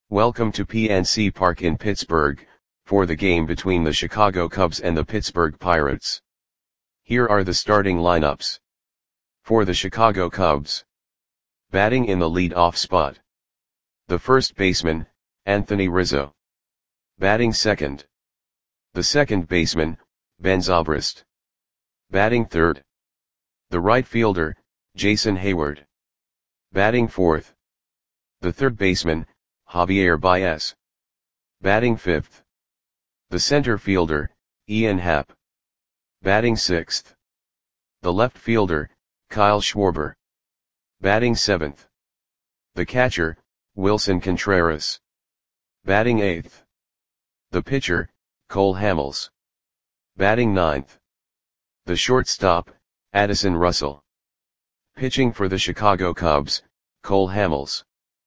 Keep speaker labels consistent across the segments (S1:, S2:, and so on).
S1: Welcome to PNC Park in Pittsburgh, for the game between the Chicago Cubs and the Pittsburgh Pirates. Here are the starting lineups. For the Chicago Cubs. Batting in the lead-off spot. The first baseman, Anthony Rizzo. Batting second. The second baseman, Ben Zobrist. Batting third. The right fielder, Jason Heyward. Batting fourth. The third baseman, Javier Baez. Batting fifth. The center fielder, Ian Happ. Batting sixth. The left fielder, Kyle Schwarber. Batting seventh. The catcher, Wilson Contreras. Batting eighth. The pitcher, Cole Hamels. Batting ninth. The shortstop, Addison Russell. Pitching for the Chicago Cubs, Cole Hamels.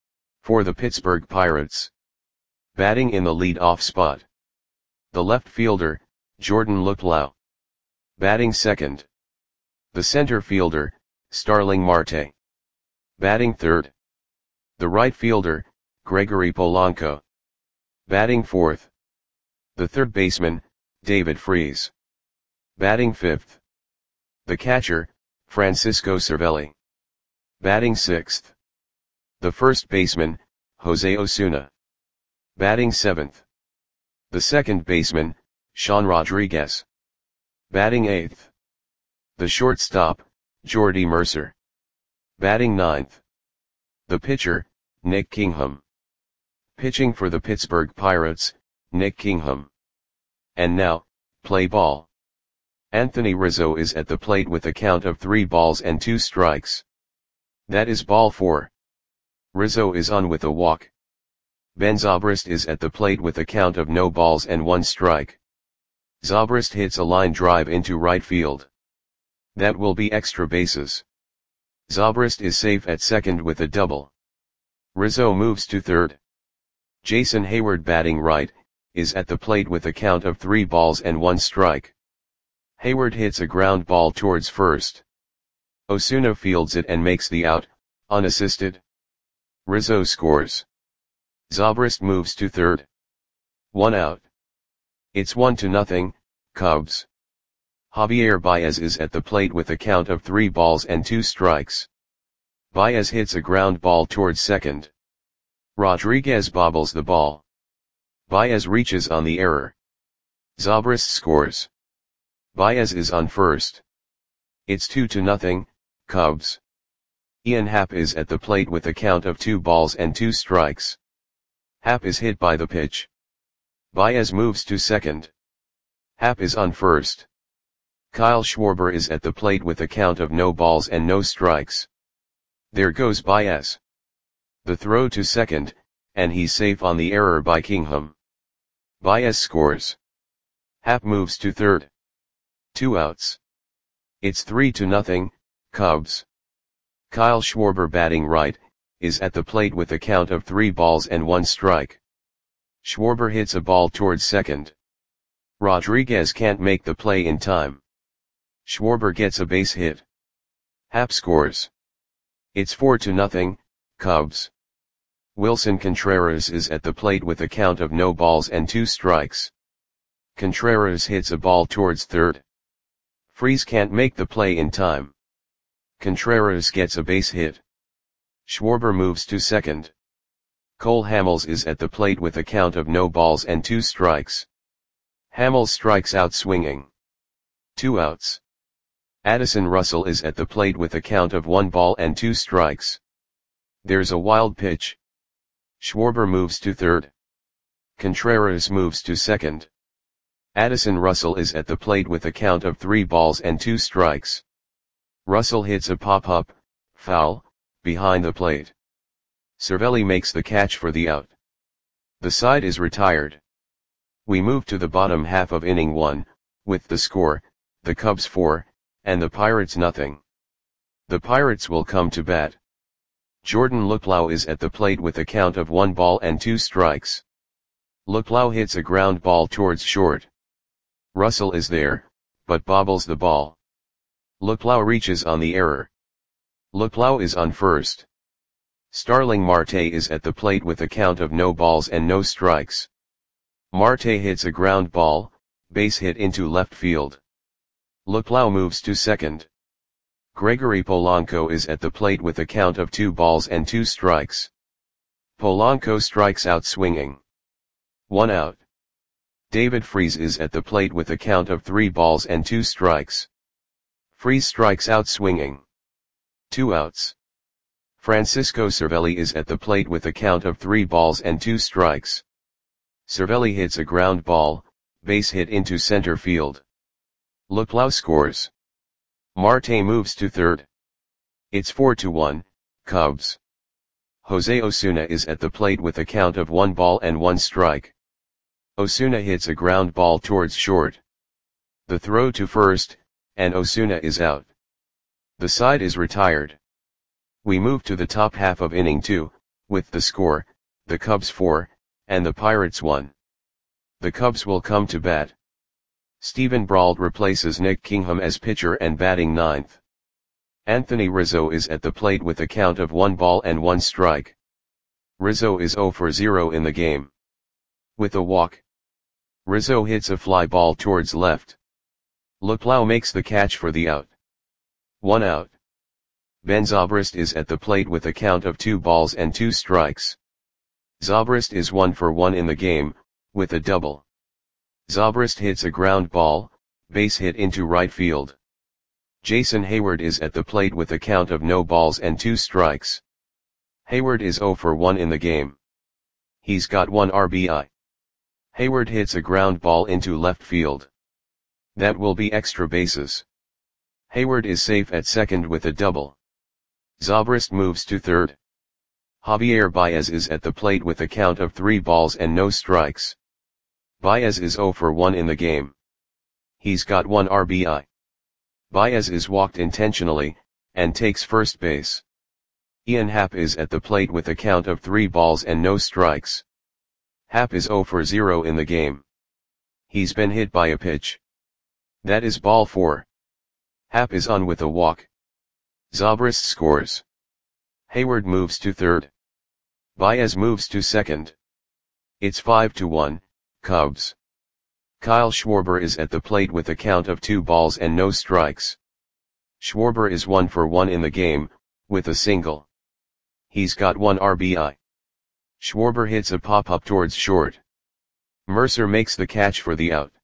S1: For the Pittsburgh Pirates. Batting in the lead-off spot. The left fielder, Jordan Luplow. Batting second. The center fielder, Starling Marte. Batting third. The right fielder, Gregory Polanco. Batting fourth. The third baseman, David Freese. Batting fifth. The catcher, Francisco Cervelli. Batting sixth. The first baseman, Jose Osuna. Batting seventh. The second baseman, Sean Rodriguez. Batting eighth. The shortstop, Jordy Mercer. Batting ninth. The pitcher, Nick Kingham. Pitching for the Pittsburgh Pirates, Nick Kingham. And now, play ball. Anthony Rizzo is at the plate with a count of 3 balls and 2 strikes. That is ball 4. Rizzo is on with a walk. Ben Zobrist is at the plate with a count of no balls and 1 strike. Zobrist hits a line drive into right field. That will be extra bases. Zobrist is safe at second with a double. Rizzo moves to third. Jason Heyward, batting right, is at the plate with a count of 3 balls and 1 strike. Heyward hits a ground ball towards first. Osuna fields it and makes the out, unassisted. Rizzo scores. Zobrist moves to third. 1 out. It's 1-0, Cubs. Javier Baez is at the plate with a count of 3 balls and 2 strikes. Baez hits a ground ball towards second. Rodriguez bobbles the ball. Baez reaches on the error. Zobrist scores. Baez is on first. It's 2-0, Cubs. Ian Happ is at the plate with a count of 2 balls and 2 strikes. Happ is hit by the pitch. Baez moves to second. Happ is on first. Kyle Schwarber is at the plate with a count of no balls and no strikes. There goes Baez. The throw to second, and he's safe on the error by Kingham. Baez scores. Happ moves to third. 2 outs. It's 3-0, Cubs. Kyle Schwarber, batting right, is at the plate with a count of 3 balls and 1 strike. Schwarber hits a ball towards second. Rodriguez can't make the play in time. Schwarber gets a base hit. Happ scores. It's 4-0, Cubs. Wilson Contreras is at the plate with a count of no balls and 2 strikes. Contreras hits a ball towards third. Freese can't make the play in time. Contreras gets a base hit. Schwarber moves to second. Cole Hamels is at the plate with a count of no balls and 2 strikes. Hamels strikes out swinging. 2 outs. Addison Russell is at the plate with a count of 1 ball and 2 strikes. There's a wild pitch. Schwarber moves to third. Contreras moves to second. Addison Russell is at the plate with a count of 3 balls and 2 strikes. Russell hits a pop-up, foul, behind the plate. Cervelli makes the catch for the out. The side is retired. We move to the bottom half of inning 1, with the score, the Cubs 4, and the Pirates nothing. The Pirates will come to bat. Jordan Luplow is at the plate with a count of 1 ball and 2 strikes. Luplow hits a ground ball towards short. Russell is there, but bobbles the ball. Luplow reaches on the error. Luplow is on first. Starling Marte is at the plate with a count of no balls and no strikes. Marte hits a ground ball, base hit into left field. Luplow moves to second. Gregory Polanco is at the plate with a count of 2 balls and 2 strikes. Polanco strikes out swinging. 1 out. David Freese is at the plate with a count of 3 balls and 2 strikes. Freese strikes out swinging. 2 outs. Francisco Cervelli is at the plate with a count of 3 balls and 2 strikes. Cervelli hits a ground ball, base hit into center field. Luplow scores. Marte moves to third. It's 4-1, Cubs. Jose Osuna is at the plate with a count of 1 ball and 1 strike. Osuna hits a ground ball towards short. The throw to first, and Osuna is out. The side is retired. We move to the top half of inning 2, with the score, the Cubs 4, and the Pirates 1. The Cubs will come to bat. Steven Brault replaces Nick Kingham as pitcher and batting ninth. Anthony Rizzo is at the plate with a count of 1 ball and 1 strike. Rizzo is 0 for 0 in the game. With a walk, Rizzo hits a fly ball towards left. Luplow makes the catch for the out. 1 out. Ben Zobrist is at the plate with a count of 2 balls and 2 strikes. Zobrist is 1 for 1 in the game, with a double. Zobrist hits a ground ball, base hit into right field. Jason Heyward is at the plate with a count of no balls and 2 strikes. Heyward is 0 for 1 in the game. He's got 1 RBI. Heyward hits a ground ball into left field. That will be extra bases. Heyward is safe at second with a double. Zobrist moves to third. Javier Baez is at the plate with a count of 3 balls and no strikes. Baez is 0 for 1 in the game. He's got 1 RBI. Baez is walked intentionally, and takes first base. Ian Happ is at the plate with a count of 3 balls and no strikes. Happ is 0 for 0 in the game. He's been hit by a pitch. That is ball 4. Happ is on with a walk. Zobrist scores. Heyward moves to third. Baez moves to second. It's 5-1, Cubs. Kyle Schwarber is at the plate with a count of 2 balls and no strikes. Schwarber is 1 for 1 in the game, with a single. He's got 1 RBI. Schwarber hits a pop-up towards short. Mercer makes the catch for the out.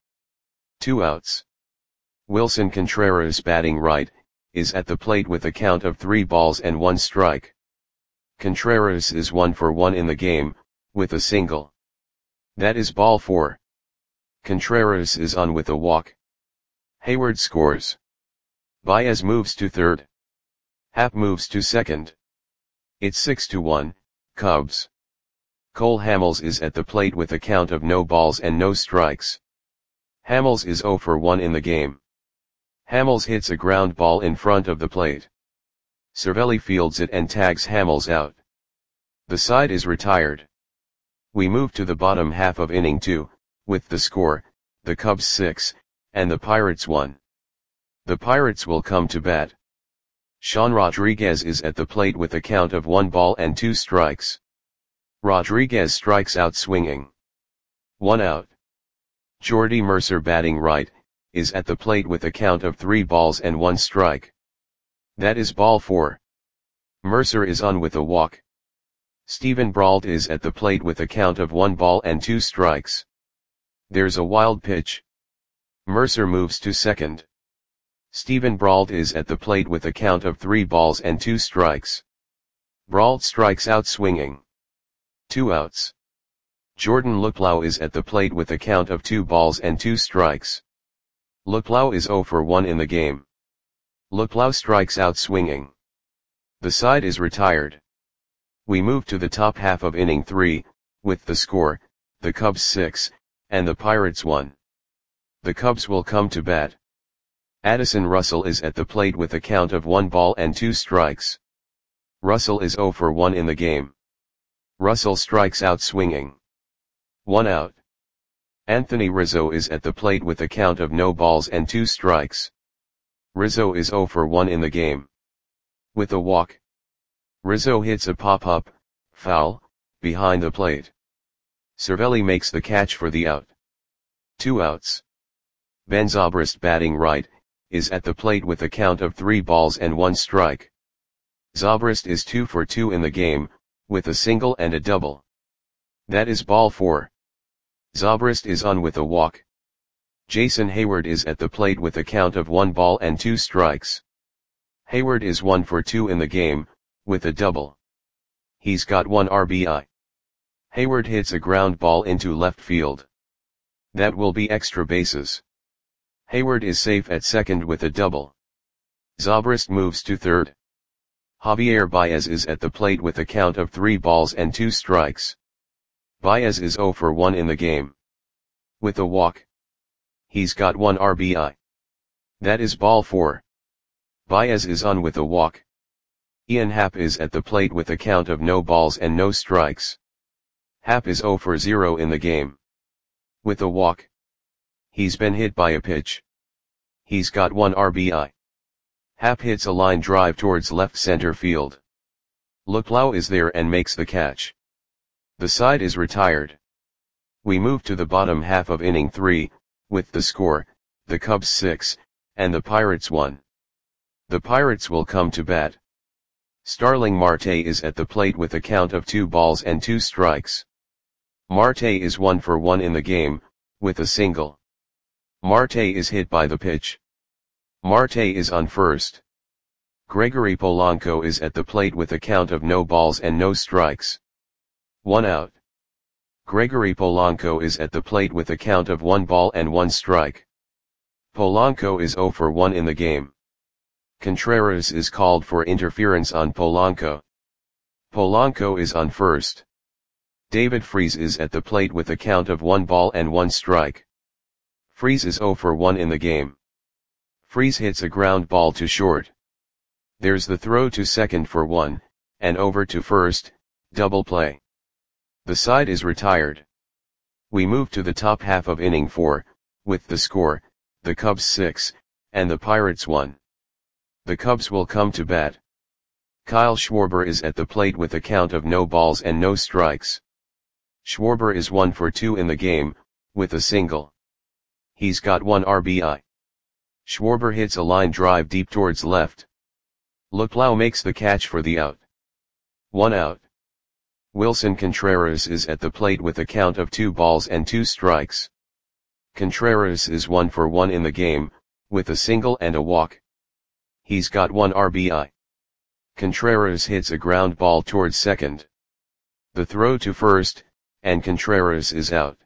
S1: 2 outs. Wilson Contreras, batting right, is at the plate with a count of 3 balls and 1 strike. Contreras is 1 for 1 in the game, with a single. That is ball 4. Contreras is on with a walk. Heyward scores. Baez moves to third. Happ moves to second. It's 6-1, Cubs. Cole Hamels is at the plate with a count of no balls and no strikes. Hamels is 0 for 1 in the game. Hamels hits a ground ball in front of the plate. Cervelli fields it and tags Hamels out. The side is retired. We move to the bottom half of inning 2, with the score, the Cubs 6, and the Pirates 1. The Pirates will come to bat. Sean Rodriguez is at the plate with a count of 1 ball and 2 strikes. Rodriguez strikes out swinging. 1 out. Jordy Mercer, batting right, is at the plate with a count of 3 balls and 1 strike. That is ball 4. Mercer is on with a walk. Steven Brault is at the plate with a count of 1 ball and 2 strikes. There's a wild pitch. Mercer moves to second. Steven Brault is at the plate with a count of 3 balls and 2 strikes. Brault strikes out swinging. 2 outs. Jordan Luplow is at the plate with a count of 2 balls and 2 strikes. Luplow is 0 for 1 in the game. Luplow strikes out swinging. The side is retired. We move to the top half of inning 3, with the score, the Cubs 6, and the Pirates 1. The Cubs will come to bat. Addison Russell is at the plate with a count of 1 ball and 2 strikes. Russell is 0 for 1 in the game. Russell strikes out swinging. 1 out. Anthony Rizzo is at the plate with a count of no balls and 2 strikes. Rizzo is 0 for 1 in the game. With a walk. Rizzo hits a pop-up, foul, behind the plate. Cervelli makes the catch for the out. 2 outs. Ben Zobrist, batting right, is at the plate with a count of 3 balls and 1 strike. Zobrist is 2 for 2 in the game, with a single and a double. That is ball 4. Zobrist is on with a walk. Jason Heyward is at the plate with a count of 1 ball and 2 strikes. Heyward is 1 for 2 in the game, with a double. He's got 1 RBI. Heyward hits a ground ball into left field. That will be extra bases. Heyward is safe at second with a double. Zobrist moves to third. Javier Baez is at the plate with a count of 3 balls and 2 strikes. Baez is 0 for 1 in the game. With a walk. He's got 1 RBI. That is ball 4. Baez is on with a walk. Ian Happ is at the plate with a count of no balls and no strikes. Happ is 0 for 0 in the game. With a walk. He's been hit by a pitch. He's got 1 RBI. Happ hits a line drive towards left center field. Luplow is there and makes the catch. The side is retired. We move to the bottom half of inning 3, with the score, the Cubs 6, and the Pirates 1. The Pirates will come to bat. Starling Marte is at the plate with a count of 2 balls and 2 strikes. Marte is 1 for 1 in the game, with a single. Marte is hit by the pitch. Marte is on first. Gregory Polanco is at the plate with a count of no balls and no strikes. 1 out. Gregory Polanco is at the plate with a count of 1 ball and 1 strike. Polanco is 0 for 1 in the game. Contreras is called for interference on Polanco. Polanco is on first. David Freese is at the plate with a count of 1 ball and 1 strike. Freese is 0 for 1 in the game. Freese hits a ground ball to short. There's the throw to second for 1, and over to first, double play. The side is retired. We move to the top half of inning 4, with the score, the Cubs 6, and the Pirates 1. The Cubs will come to bat. Kyle Schwarber is at the plate with a count of no balls and no strikes. Schwarber is 1 for 2 in the game, with a single. He's got 1 RBI. Schwarber hits a line drive deep towards left. Luplow makes the catch for the out. 1 out. Wilson Contreras is at the plate with a count of 2 balls and 2 strikes. Contreras is 1 for 1 in the game, with a single and a walk. He's got 1 RBI. Contreras hits a ground ball towards second. The throw to first, and Contreras is out.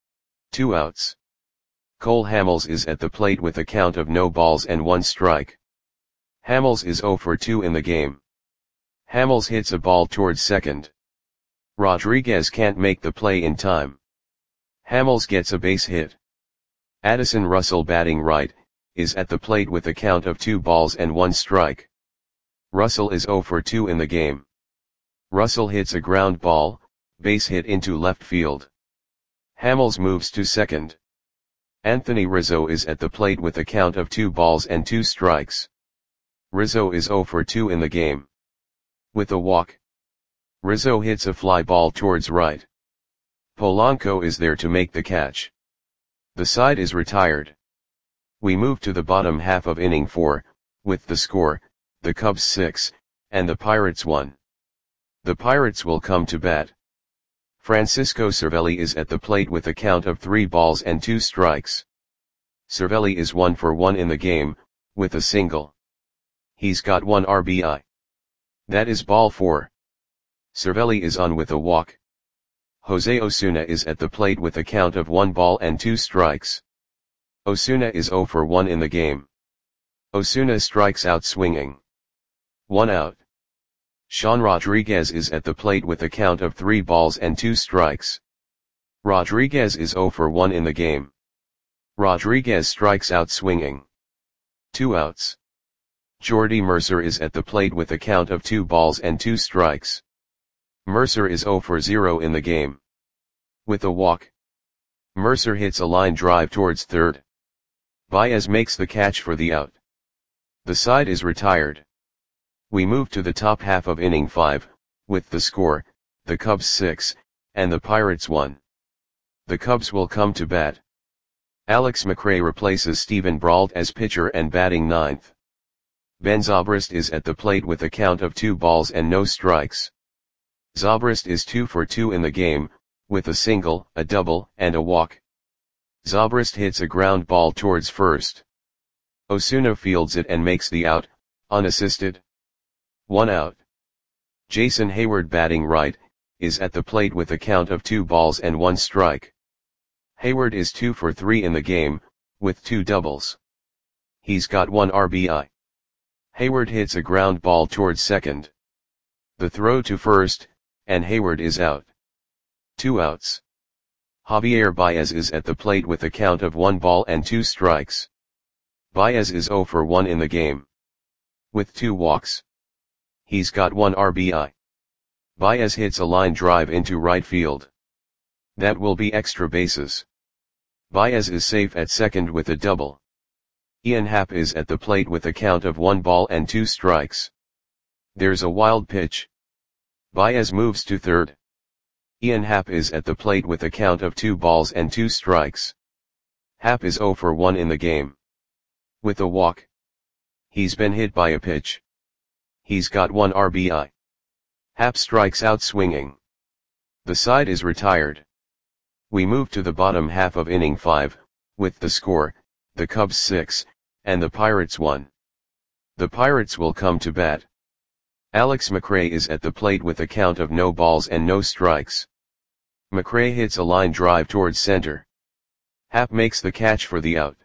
S1: 2 outs. Cole Hamels is at the plate with a count of no balls and 1 strike. Hamels is 0 for 2 in the game. Hamels hits a ball towards second. Rodriguez can't make the play in time. Hamels gets a base hit. Addison Russell, batting right, is at the plate with a count of 2 balls and 1 strike. Russell is 0 for 2 in the game. Russell hits a ground ball, base hit into left field. Hamels moves to second. Anthony Rizzo is at the plate with a count of 2 balls and 2 strikes. Rizzo is 0 for 2 in the game. With a walk. Rizzo hits a fly ball towards right. Polanco is there to make the catch. The side is retired. We move to the bottom half of inning 4, with the score, the Cubs 6, and the Pirates 1. The Pirates will come to bat. Francisco Cervelli is at the plate with a count of 3 balls and 2 strikes. Cervelli is 1 for 1 in the game, with a single. He's got 1 RBI. That is ball 4. Cervelli is on with a walk. Jose Osuna is at the plate with a count of 1 ball and 2 strikes. Osuna is 0 for 1 in the game. Osuna strikes out swinging. 1 out. Sean Rodriguez is at the plate with a count of 3 balls and 2 strikes. Rodriguez is 0 for 1 in the game. Rodriguez strikes out swinging. 2 outs. Jordy Mercer is at the plate with a count of 2 balls and 2 strikes. Mercer is 0 for 0 in the game. With a walk. Mercer hits a line drive towards third. Baez makes the catch for the out. The side is retired. We move to the top half of inning 5, with the score, the Cubs 6, and the Pirates 1. The Cubs will come to bat. Alex McRae replaces Steven Brault as pitcher and batting 9th. Ben Zobrist is at the plate with a count of 2 balls and no strikes. Zobrist is 2 for 2 in the game, with a single, a double, and a walk. Zobrist hits a ground ball towards first. Osuna fields it and makes the out, unassisted. 1 out. Jason Heyward, batting right, is at the plate with a count of 2 balls and 1 strike. Heyward is 2 for 3 in the game, with 2 doubles. He's got 1 RBI. Heyward hits a ground ball towards second. The throw to first, and Heyward is out. 2 outs. Javier Baez is at the plate with a count of 1 ball and 2 strikes. Baez is 0 for 1 in the game, with 2 walks. He's got 1 RBI. Baez hits a line drive into right field. That will be extra bases. Baez is safe at second with a double. Ian Happ is at the plate with a count of 1 ball and 2 strikes. There's a wild pitch. Baez moves to third. Ian Happ is at the plate with a count of 2 balls and 2 strikes. Happ is 0 for 1 in the game, with a walk. He's been hit by a pitch. He's got 1 RBI. Happ strikes out swinging. The side is retired. We move to the bottom half of inning 5, with the score, the Cubs 6, and the Pirates 1. The Pirates will come to bat. Alex McRae is at the plate with a count of no balls and no strikes. McRae hits a line drive towards center. Happ makes the catch for the out.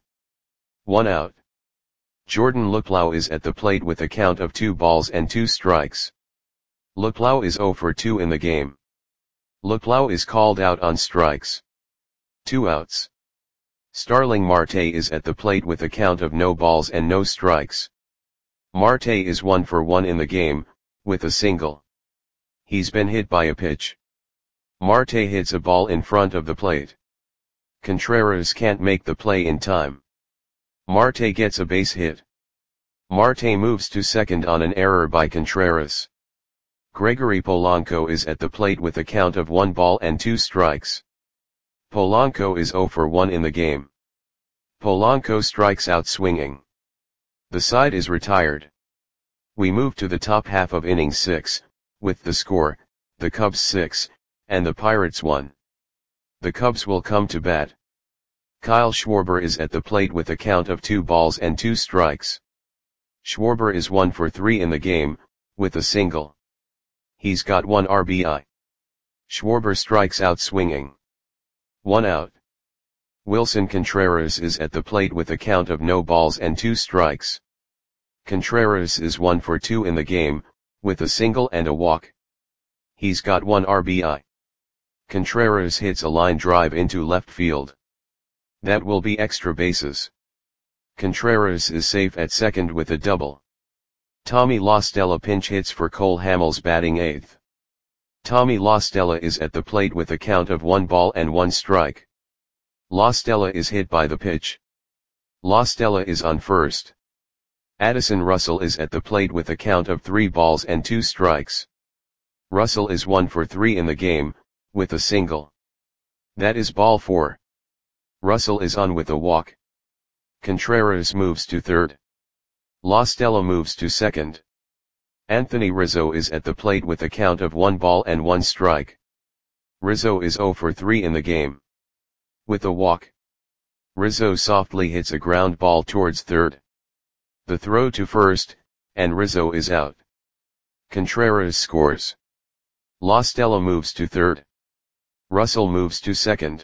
S1: 1 out. Jordan Luplow is at the plate with a count of 2 balls and 2 strikes. Luplow is 0 for 2 in the game. Luplow is called out on strikes. 2 outs. Starling Marte is at the plate with a count of no balls and no strikes. Marte is 1 for 1 in the game, with a single. He's been hit by a pitch. Marte hits a ball in front of the plate. Contreras can't make the play in time. Marte gets a base hit. Marte moves to second on an error by Contreras. Gregory Polanco is at the plate with a count of 1 ball and 2 strikes. Polanco is 0 for 1 in the game. Polanco strikes out swinging. The side is retired. We move to the top half of inning 6, with the score, the Cubs 6, and the Pirates 1. The Cubs will come to bat. Kyle Schwarber is at the plate with a count of 2 balls and 2 strikes. Schwarber is 1 for 3 in the game, with a single. He's got 1 RBI. Schwarber strikes out swinging. 1 out. Wilson Contreras is at the plate with a count of no balls and 2 strikes. Contreras is 1 for 2 in the game, with a single and a walk. He's got 1 RBI. Contreras hits a line drive into left field. That will be extra bases. Contreras is safe at second with a double. Tommy La Stella pinch hits for Cole Hamels, batting 8th. Tommy La Stella is at the plate with a count of 1 ball and 1 strike. La Stella is hit by the pitch. La Stella is on first. Addison Russell is at the plate with a count of 3 balls and 2 strikes. Russell is 1 for 3 in the game, with a single. That is ball 4. Russell is on with a walk. Contreras moves to third. La Stella moves to second. Anthony Rizzo is at the plate with a count of 1 ball and 1 strike. Rizzo is 0 for 3 in the game, with a walk. Rizzo softly hits a ground ball towards third. The throw to first, and Rizzo is out. Contreras scores. La Stella moves to third. Russell moves to second.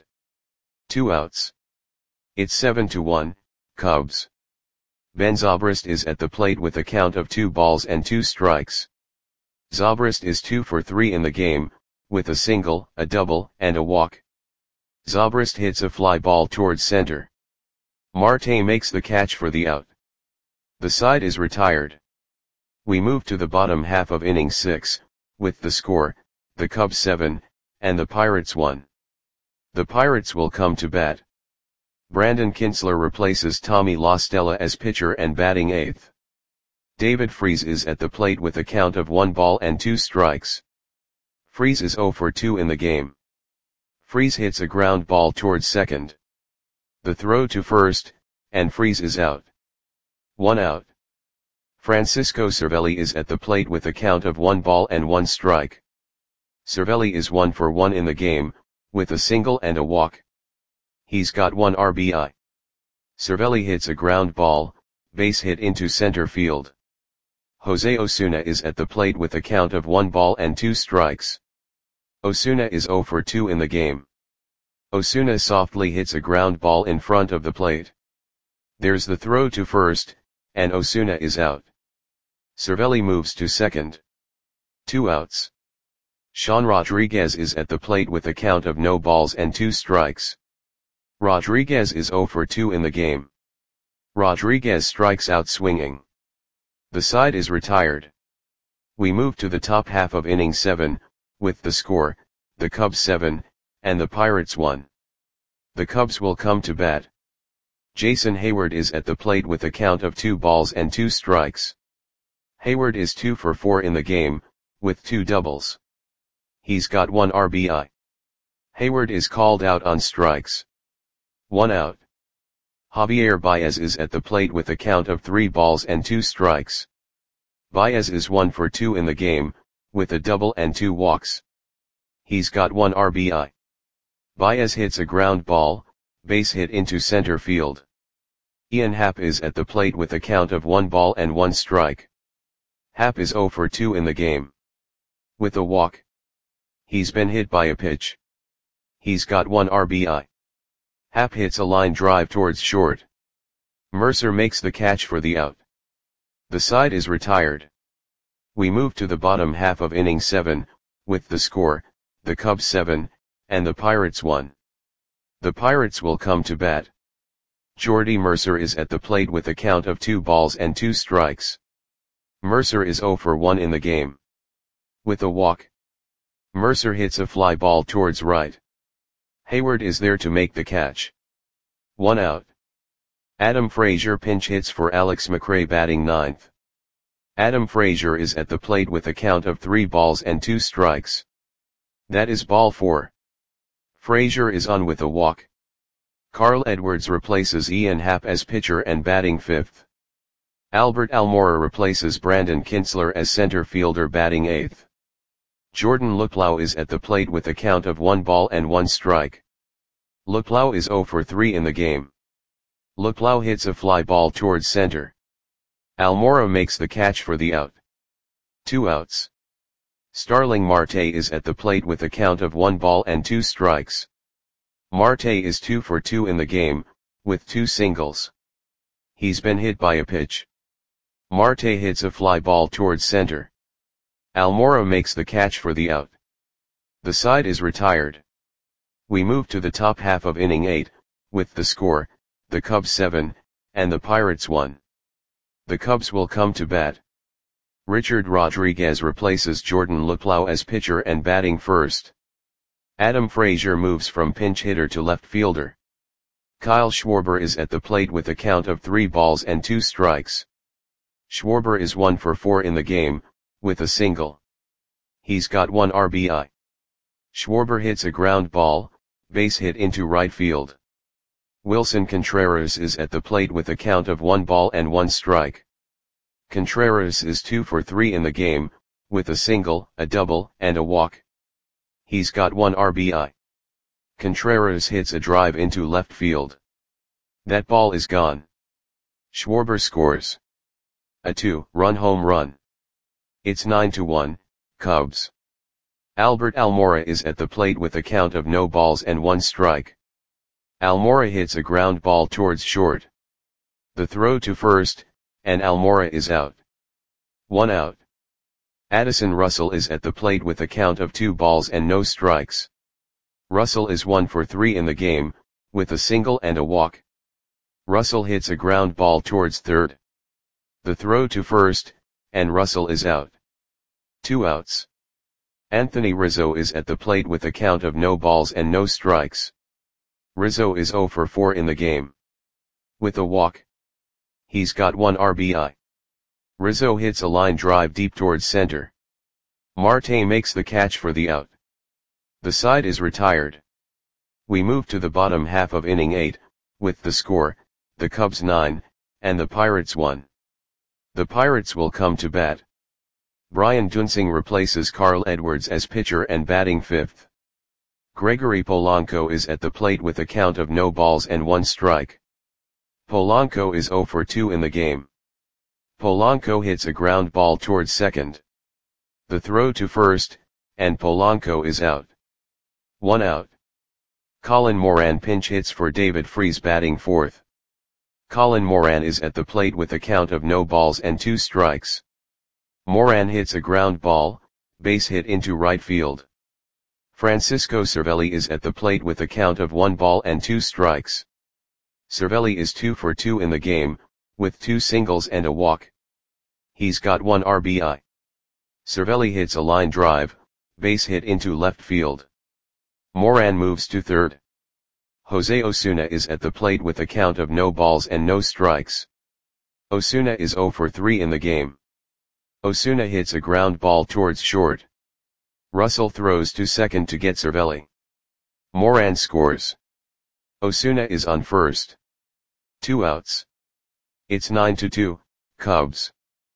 S1: 2 outs. It's 7-1, Cubs. Ben Zobrist is at the plate with a count of 2 balls and 2 strikes. Zobrist is 2 for 3 in the game, with a single, a double, and a walk. Zobrist hits a fly ball towards center. Marte makes the catch for the out. The side is retired. We move to the bottom half of inning 6, with the score, the Cubs 7, and the Pirates 1. The Pirates will come to bat. Brandon Kintzler replaces Tommy La Stella as pitcher and batting 8th. David Freese is at the plate with a count of 1 ball and 2 strikes. Freese is 0 for 2 in the game. Freese hits a ground ball towards second. The throw to first, and Freese is out. 1 out. Francisco Cervelli is at the plate with a count of 1 ball and 1 strike. Cervelli is 1 for 1 in the game, with a single and a walk. He's got 1 RBI. Cervelli hits a ground ball, base hit into center field. Jose Osuna is at the plate with a count of 1 ball and 2 strikes. Osuna is 0 for 2 in the game. Osuna softly hits a ground ball in front of the plate. There's the throw to first, and Osuna is out. Cervelli moves to second. 2 outs. Sean Rodriguez is at the plate with a count of no balls and 2 strikes. Rodriguez is 0 for 2 in the game. Rodriguez strikes out swinging. The side is retired. We move to the top half of inning 7, with the score, the Cubs 7, and the Pirates 1. The Cubs will come to bat. Jason Hayward is at the plate with a count of 2 balls and 2 strikes. Hayward is 2 for 4 in the game, with 2 doubles. He's got 1 RBI. Hayward is called out on strikes. 1 out. Javier Baez is at the plate with a count of 3 balls and 2 strikes. Baez is 1 for 2 in the game, with a double and 2 walks. He's got 1 RBI. Baez hits a ground ball, base hit into center field. Ian Happ is at the plate with a count of 1 ball and 1 strike. Happ is 0 for 2 in the game. With a walk. He's been hit by a pitch. He's got 1 RBI. Happ hits a line drive towards short. Mercer makes the catch for the out. The side is retired. We move to the bottom half of inning 7, with the score, the Cubs 7, and the Pirates 1. The Pirates will come to bat. Jordy Mercer is at the plate with a count of 2 balls and 2 strikes. Mercer is 0 for 1 in the game. With a walk. Mercer hits a fly ball towards right. Hayward is there to make the catch. 1 out. Adam Frazier pinch hits for Alex McRae batting 9th. Adam Frazier is at the plate with a count of 3 balls and 2 strikes. That is ball 4. Frazier is on with a walk. Carl Edwards replaces Ian Happ as pitcher and batting 5th. Albert Almora replaces Brandon Kintzler as center fielder batting 8th. Jordan Luplow is at the plate with a count of 1 ball and 1 strike. Luplow is 0 for 3 in the game. Luplow hits a fly ball towards center. Almora makes the catch for the out. 2 outs. Starling Marte is at the plate with a count of 1 ball and 2 strikes. Marte is 2 for 2 in the game, with 2 singles. He's been hit by a pitch. Marte hits a fly ball towards center. Almora makes the catch for the out. The side is retired. We move to the top half of inning 8, with the score, the Cubs 7, and the Pirates 1. The Cubs will come to bat. Richard Rodriguez replaces Jordan Luplow as pitcher and batting 1st. Adam Frazier moves from pinch hitter to left fielder. Kyle Schwarber is at the plate with a count of 3 balls and 2 strikes. Schwarber is 1 for 4 in the game, with a single. He's got 1 RBI. Schwarber hits a ground ball, base hit into right field. Wilson Contreras is at the plate with a count of 1 ball and 1 strike. Contreras is 2 for 3 in the game, with a single, a double, and a walk. He's got 1 RBI. Contreras hits a drive into left field. That ball is gone. Schwarber scores a 2-run home run. It's 9-1, Cubs. Albert Almora is at the plate with a count of no balls and 1 strike. Almora hits a ground ball towards short. The throw to first, and Almora is out. 1 out. Addison Russell is at the plate with a count of 2 balls and no strikes. Russell is 1 for 3 in the game, with a single and a walk. Russell hits a ground ball towards third. The throw to first, and Russell is out. 2 outs. Anthony Rizzo is at the plate with a count of no balls and no strikes. Rizzo is 0 for 4 in the game. With a walk. He's got 1 RBI. Rizzo hits a line drive deep towards center. Marte makes the catch for the out. The side is retired. We move to the bottom half of inning 8, with the score, the Cubs 9, and the Pirates 1. The Pirates will come to bat. Brian Duensing replaces Carl Edwards as pitcher and batting 5th. Gregory Polanco is at the plate with a count of no balls and 1 strike. Polanco is 0 for 2 in the game. Polanco hits a ground ball towards second. The throw to first, and Polanco is out. 1 out. Colin Moran pinch hits for David Freese batting 4th. Colin Moran is at the plate with a count of no balls and 2 strikes. Moran hits a ground ball, base hit into right field. Francisco Cervelli is at the plate with a count of 1 ball and 2 strikes. Cervelli is 2 for 2 in the game, with 2 singles and a walk. He's got 1 RBI. Cervelli hits a line drive, base hit into left field. Moran moves to third. Jose Osuna is at the plate with a count of no balls and no strikes. Osuna is 0 for 3 in the game. Osuna hits a ground ball towards short. Russell throws to second to get Cervelli. Moran scores. Osuna is on first. 2 outs. It's 9-2, Cubs.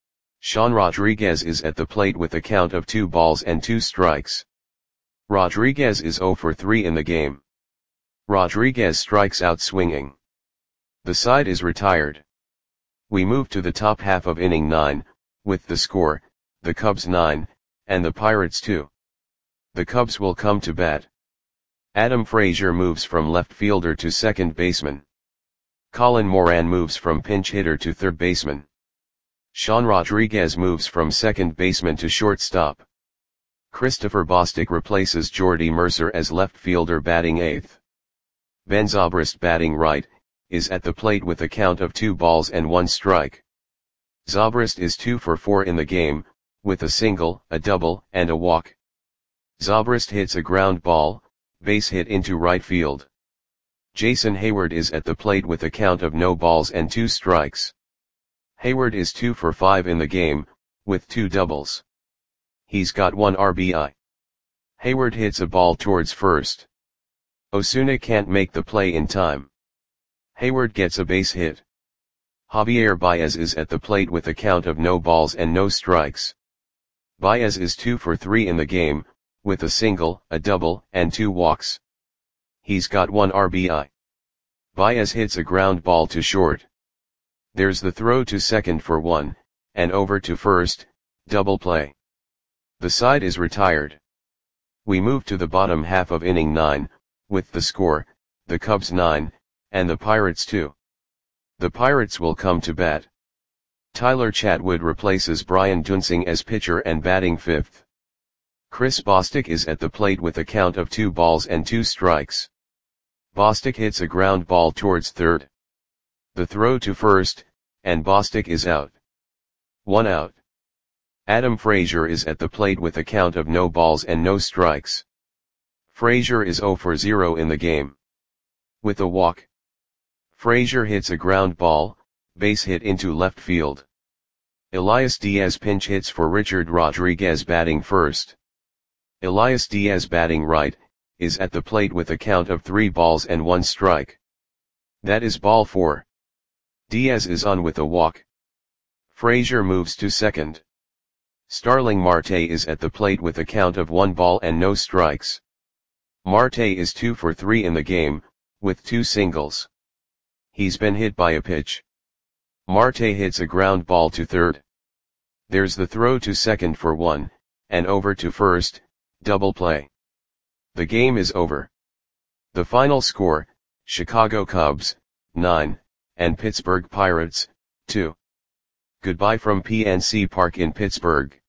S1: Sean Rodriguez is at the plate with a count of 2 balls and 2 strikes. Rodriguez is 0 for 3 in the game. Rodriguez strikes out swinging. The side is retired. We move to the top half of inning 9, with the score, the Cubs 9, and the Pirates 2. The Cubs will come to bat. Adam Frazier moves from left fielder to second baseman. Colin Moran moves from pinch hitter to third baseman. Sean Rodriguez moves from second baseman to shortstop. Christopher Bostic replaces Jordy Mercer as left fielder batting 8th. Ben Zobrist batting right, is at the plate with a count of 2 balls and 1 strike. Zobrist is 2 for 4 in the game, with a single, a double, and a walk. Zobrist hits a ground ball, base hit into right field. Jason Hayward is at the plate with a count of no balls and 2 strikes. Hayward is 2 for 5 in the game, with 2 doubles. He's got 1 RBI. Hayward hits a ball towards first. Osuna can't make the play in time. Hayward gets a base hit. Javier Baez is at the plate with a count of no balls and no strikes. Baez is 2 for 3 in the game, with a single, a double, and 2 walks. He's got 1 RBI. Baez hits a ground ball to short. There's the throw to second for 1, and over to first, double play. The side is retired. We move to the bottom half of inning 9, with the score, the Cubs 9, and the Pirates 2. The Pirates will come to bat. Tyler Chatwood replaces Brian Duensing as pitcher and batting 5th. Chris Bostic is at the plate with a count of 2 balls and 2 strikes. Bostic hits a ground ball towards third. The throw to first, and Bostic is out. 1 out. Adam Frazier is at the plate with a count of no balls and no strikes. Frazier is 0 for 0 in the game. With a walk. Frazier hits a ground ball, base hit into left field. Elias Diaz pinch hits for Richard Rodriguez batting first. Elias Diaz batting right, is at the plate with a count of 3 balls and 1 strike. That is ball 4. Diaz is on with a walk. Frazier moves to second. Starling Marte is at the plate with a count of 1 ball and no strikes. Marte is 2 for 3 in the game, with 2 singles. He's been hit by a pitch. Marte hits a ground ball to third. There's the throw to second for 1, and over to first, double play. The game is over. The final score, Chicago Cubs, 9, and Pittsburgh Pirates, 2. Goodbye from PNC Park in Pittsburgh.